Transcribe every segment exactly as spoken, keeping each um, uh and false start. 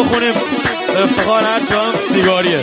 بخونیم افتخار هر جان سیگاریه.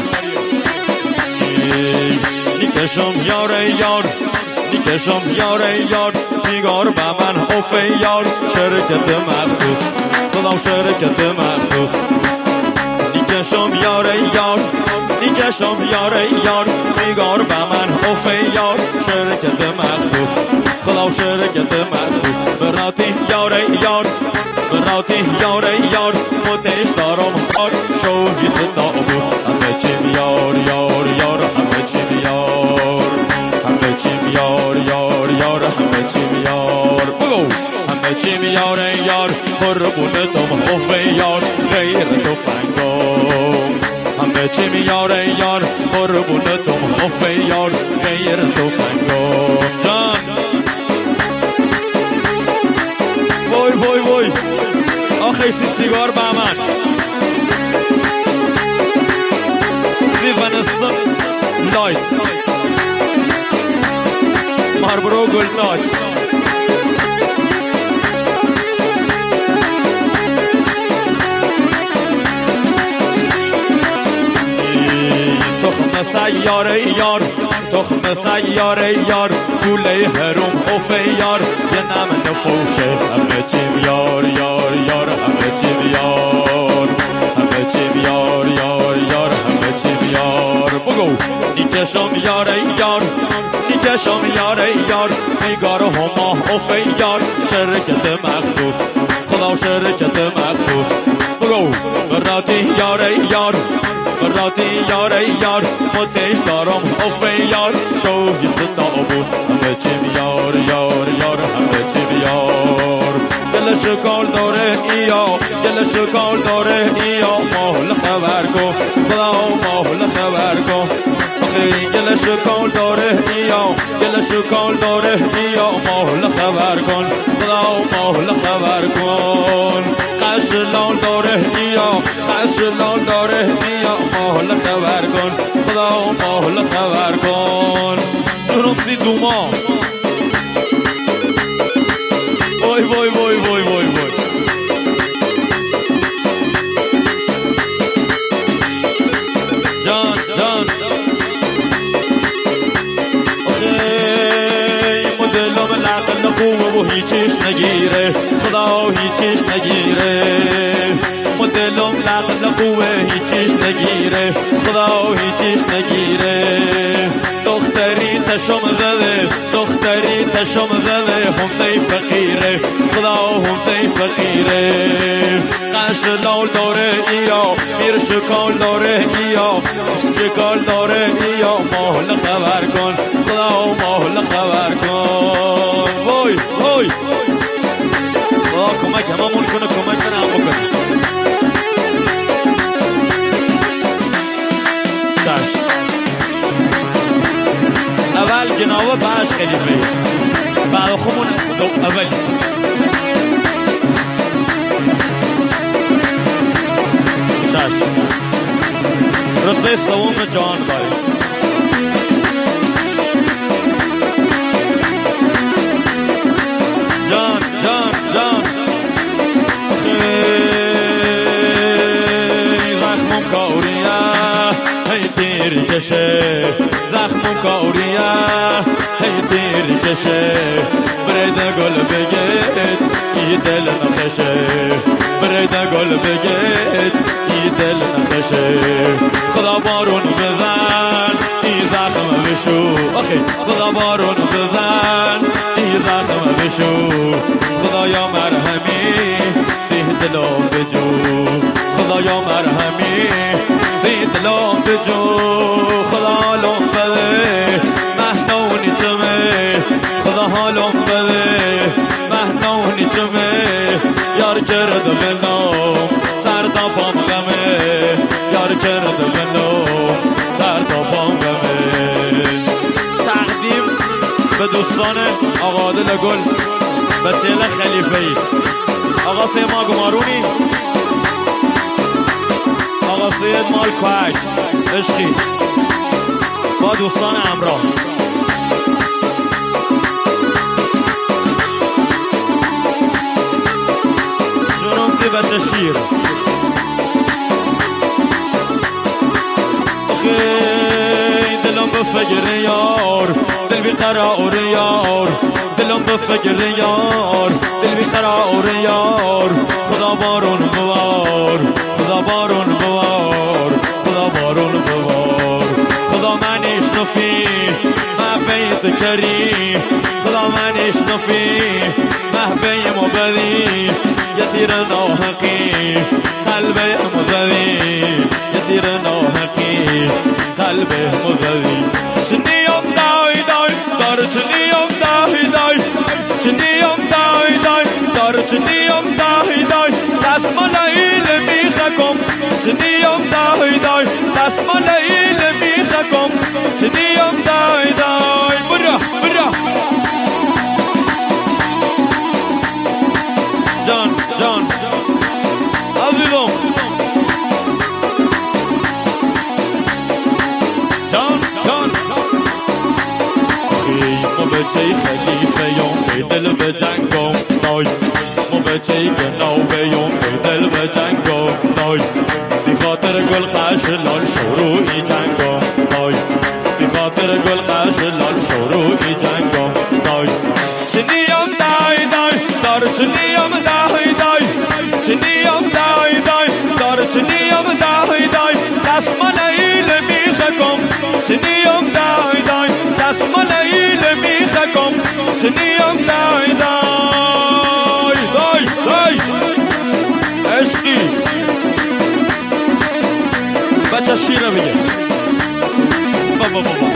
میکشم یار یار میکشم یار یار سیگار به من اوفه یار شرکت مخصوص خودم شرکت مخصوص میکشم یار یار میکشم یار یار سیگار به من اوفه یار شرکت مخصوص خودم شرکت مخصوص براتی یار یار براتی یار یار متش دارم هار شوهی ستا بوس همه چیم یار یار یار همه چیم یار همه چیم یار یار یار همه چیم یار بگو همه چیم یار یار قربونتم خوفه یار غیر تفنگم همه چیم یار یار قربونتم خوفه یار غیر تفنگم جان وای وای وای آخه سی سیگار با من سی ونستن لایت ماربرو گلتاج تخم سیاره یار تخم سیاره یار کوله هرم اوفه یار یه نم نفوشه همه چیم یار یار یار همه چیم یار همه چیم یار یار یار همه چیم یار بگو نیکشم یار یار نیکشم یار یار سیگار هما اوفه یار شرکت مخصوص خدا شرکت مخصوص بگو براتی یار یار براتی یار یار متش دارم اوفه یار شوهی ستا بوس همه چیم یار یار یار همه چیم یار دل شکال داره ایا دل شکال داره ایا ماهل خبر کن خدا ماهل خبر کن دل شکال داره ایا دل شکال داره ایا ماهل خبر کن خدا ماهل خبر کن قش لال داره ایا قش لال داره ایا ماهل خبر کن خدا ماهل خبر کن درم سی دوما وای وای وای وای وای وای جان جان دلم لقل قوه و هیچیش نگیره خدا هیچیش نگیره دلم لقل قوه هیچیش نگیره خدا هیچیش نگیره دختری تشم زده دختری تشم زده همسه فقیره خدا همسه فقیره قش لال داره ایا میر شکال داره ایا شکال داره ایا ماهل خبر کن خدا ماهل خبر کن وای وای خدا کمک هممون کنه کمک کنه هم بکنه چشم اول جنابه بعدش خلیفه بعد خودمون اول چشم رتبه سوم جان باری جان جان جان زخمم کاوریه هی تیر کشه زخمم کاوریه هی تیر کشه برده گل بگید ای دل نخشه برده گل بگید ای دل نخشه خدا بارون بزن ای زخم بشو آخی خدا بارون بزن ای زخم بشو خدایا مرهمی سی دلم بجو خدایا مرهمی سی دلم بجو خدا حالم بده مهنونی چمه خدا حالم بده مهنونی چمه یار کرد منو سر تا پام غمه یار کرد منو سر تا پام غمه تقدیم به دوستان آقا عادل گل بچه‌ل خلیفه‌ای آقا سیما گمارونی آقا سید مال کوک عشقی با دوستان همراه جنوم سی بچه شیر دلم به فکر یار دل بی قرار یار دلم به فکر یار دل بی قرار یار خدا بارون بوار خدا بارون بوار خدا بارون بوار خدا منش نفی محبیت کریم خدا منش نفی محبی مبدی یتیر ناحقی قلب مزدی یتیر ناحقی قلب مزدی چنیم دای دای دار چنیم دای دای چنیم دای دای دار چنیم دای دای دست ملایل میخکم چنیم دای دای دست ملایل میخکم چنیم دای دای برا برا جان جان عزیزم جان جان ما بچه خلیفه یوم دل به جنگم نای ما بچه گناوه یوم دل به جنگم نای سی خاطر گل قش لال شروعی جنگم نای سی خاطر گل قش لال شروعی جنگم نای چنیم دای دای دار چنیم دای دای چنیم دای دای دار چنیم دای دای دست ملایل میخکم چنیم دای دای دست ملایل میخکم چنیم دای دای دای دای عشقی بچه شیره بگه بابا بابا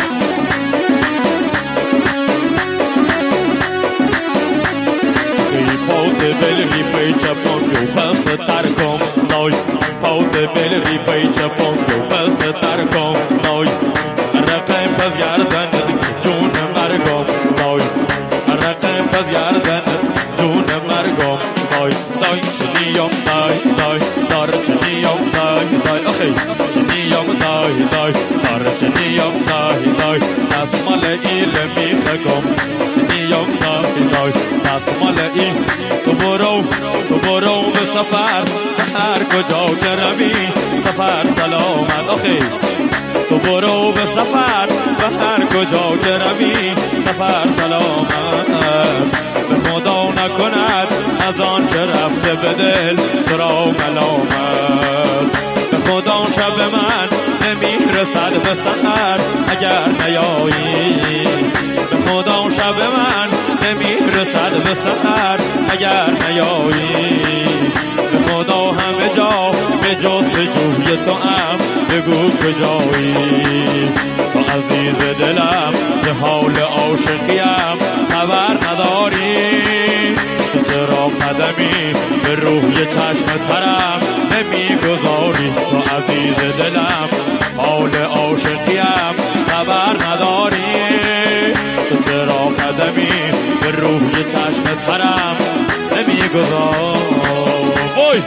پاوت بلری پی چپان گو پس ترکم نای پاوت بلری پی چپان گو پس ترکم نای رقم پس گردن جون مرگم نای رقم پس گردن جون مرگم نای نای چنیم دای دای دار چنیم دای دای آخی چنیم دای دای دار چنیم دای دای دست ملایل میخکم چنیم دای دای دست ملایل تو برو تو برو به سفر هر کجا که روی سفر سلامت آخی تو برو به سفر به هر کجا که روی سفر سلامت به خدا نکند از آن چه رفته به دل تو را ملامت به خدا شب من نمیرسد به سحر اگر نیایی به خدا شب من نمیرسد به سحر اگر نیایی به خدا همه جا به جستجوی تو ام بگو کجایی تو عزیز دلم به حال عاشقیم خبر نداری تو چرا قدمی به روی چشم ترم نمیگذاری تو عزیز دلم حال عاشقیم خبر نداری تو چرا قدمی به روی چشم ترم نمیگذاری وای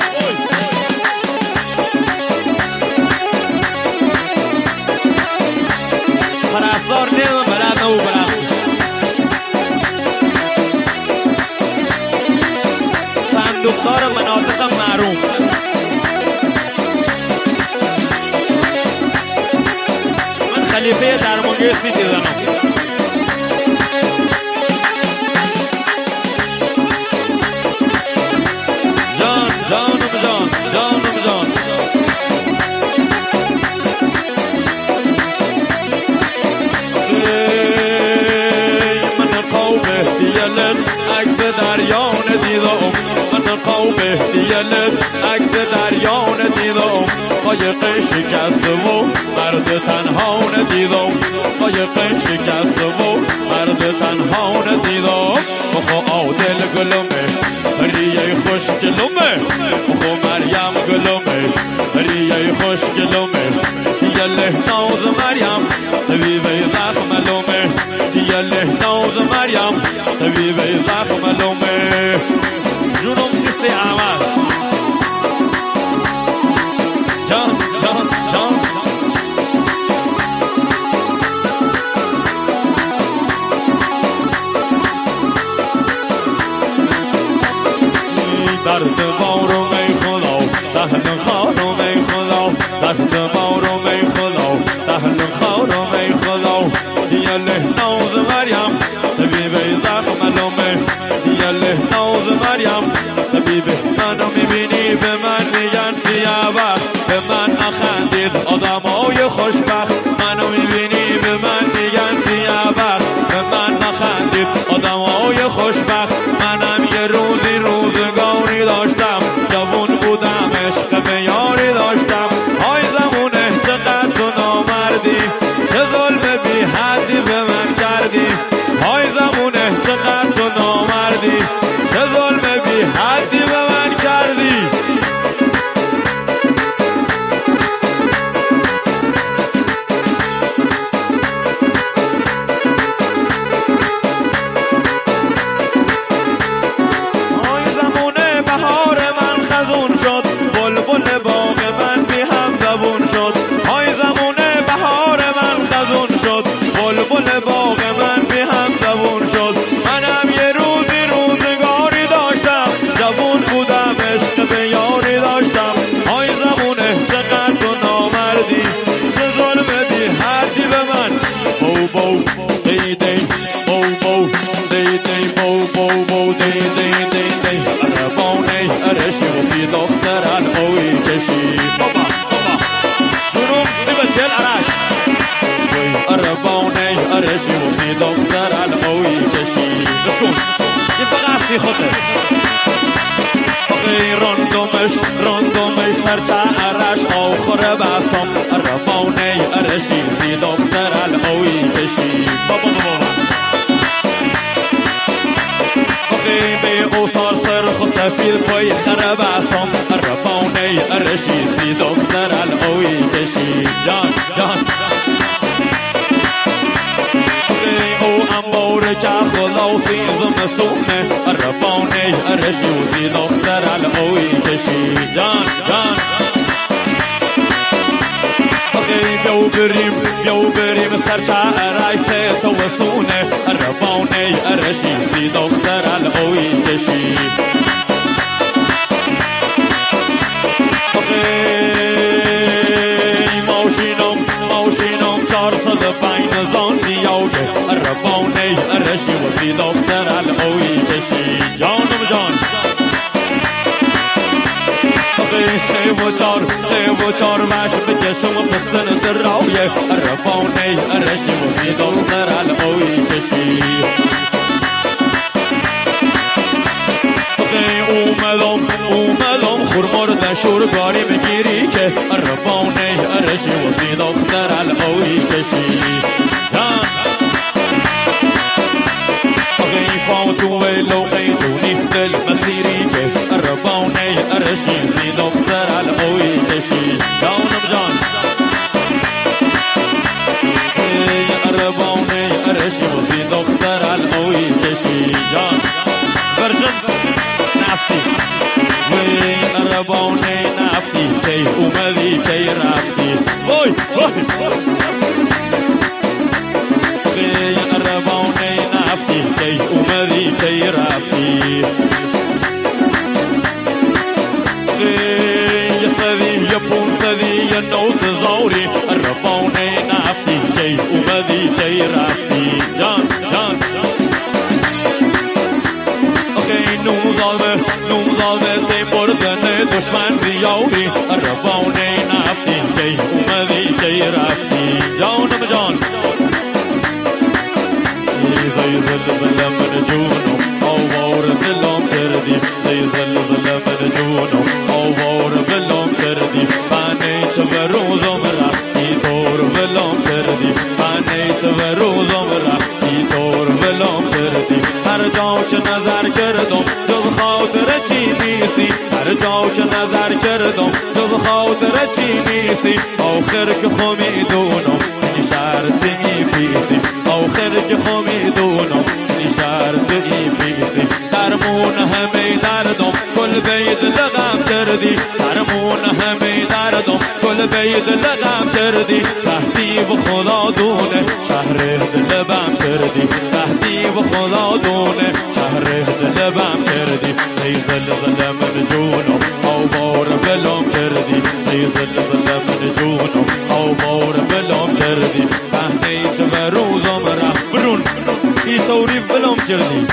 پرستار نیدم بلد نبو برم صندوقدار مناطق محروم من خلیفه درمانگه سیتی زنم جان جانم جان جانم جان من قومه دیلت عکس دریان دیدم من قومه دیلت عکس دریان دیدم قایق شکست و مرد تنها ندیدم قایق شکست و مرد تنها ندیدم بخو عادل گلمه ریه خوش گلمه بخو مریم گلمه ریه خوش گلمه دیله ناز مریم طبیبه زخم لومه دیله ناز مریم طبیبه زخم لومه جونم سیسته احمد جان جان جان درد بارو می خدا دهن خانو می خدا درد بارو می خدا چه ظلم بی حدی به من کردی های زمونه چقدر تو نامردی چه ظلم بی حدی به من کردی های زمونه بهار من خزون شد بلبل باغ من بی هم زبون شد های زمونه بهار من خزون شد بلبل باغ من بی هم زبون شد منم یه روزی روزگاری داشتم جوون بودم عشق به یاری داشتم های زمونه چقدر تو نامردی چه ظلم بی حدی به من بو بو دی دی بو بو دی دی بو بو بو دی دی دی دی عربانه ارشی و فی دختر الهوی کشی بابا بابا جنوب سی به چل عرش عربانه ارشی و فی دختر الهوی کشی بسکن یه فقط سی خوده ای راندومش راندومش سرچه عرش آخر بسام عربانه ارشی فی دختر الهوی کشی بابا بابا ای به اوصال سرخ و سفید پای خرب اسام عربانه ارشی فی دختر الهوی کشی جان جان انبار چخ و لاسی زمسونه عربانه ارشی و فی دختر الهوی کشی جان جان بیاو بریم بیاو بریم سرچه رایسه تو سونه عربانه ارشی فی دختر الهوی کشی ماشینم ماشینم چهارصد و پنج زان دیاوگه عربانه ارشی و فی دختر الهوی کشی جانم جان سه و چار سه و چار مش بکشم و پستن دراویه عربانه ارشی و فی دختر الهوی کشی اومدم اومدم خورمارد شورگاری بگیری که عربانه ارشی و فی دختر الهوی کشی فاتو لوقيتوني للمسيري كيف الربوني ارشي في دكتور القوي كشي داونم جان الربوني ارشي في دكتور القوي كشي جان فرجن نفتي وي الربوني نفتي كي ومذي كي رافتي وي وي الربوني نفتي كي ومذي كي رافتي يا سذي يا بون سذي يا نوت زوري الربوني نفتي كي ومذي كي رافتي جان جان اوكي نوم ظالمه نوم ظالمه تي بردن دشمن رياوري الربوني نفتي كي ومذي كي رافتي جان جان زي زل من جونو او بور بلوم كردي زي زل زل من جونو او بور بلوم كردي فاني تبرو زمرا يطور بلوم كردي فاني تبرو زمرا يطور بلوم كردي هر جاو چه نظر کردم جز خاطر چی نیسی هر جاو چه نظر کردم جز خاطر چی نیسی آخر که خو میدونم این شرط این پیسی آخر که خو میدونم این شرط این پیسی درمون همه دردم کل بید لغم کردی درمون همه دردم کل بید لغم کردی تحتی و خدا دونه شهر دل بم کردی تحتی و خدا دونه شهر دل بم کردی ای زل زل من جونم او بار بلوم کردی ای زل زل من جونم او بار بلوم کردی تحتی چه و روزم رفت برون ای توری بلوم کردی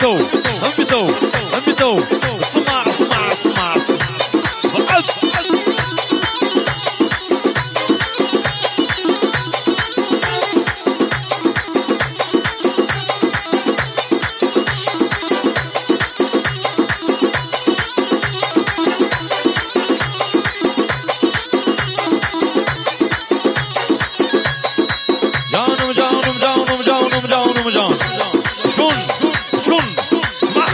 بتو هم بتو هم بتو اسمع اسمع اسمع وقف جانم جانم جانم جانم جانم جان شون شون اسمع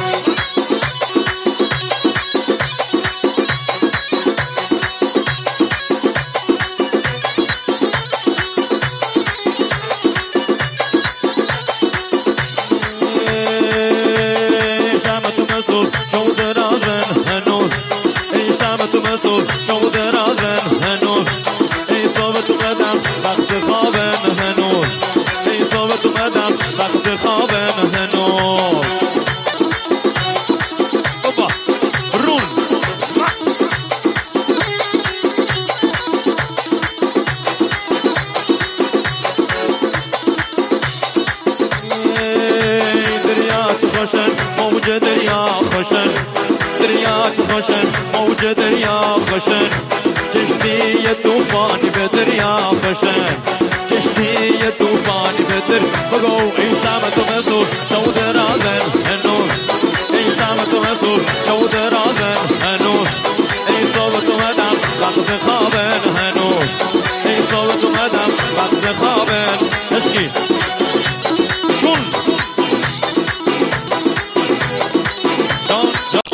شامت مسول شو درازن هنوز ای شامت مسول شو درازن هنوز ای صوبت قدم وقت خوابن هنوز ای صوبت قدم وقت خوابن هنوز اوبا رون خوشن موج دریا خوشن دریا خوشن موج دریا خوشن چشمی طوفانی به دریا خوشن چشمی طوفانی به در بگو ای شامت مسول شو درازن هنوز ای شامت مسول شو درازن هنوز ای صوبت مدام وقت خوابن هنوز ای صوبت مدام وقت خوابن اشکی شون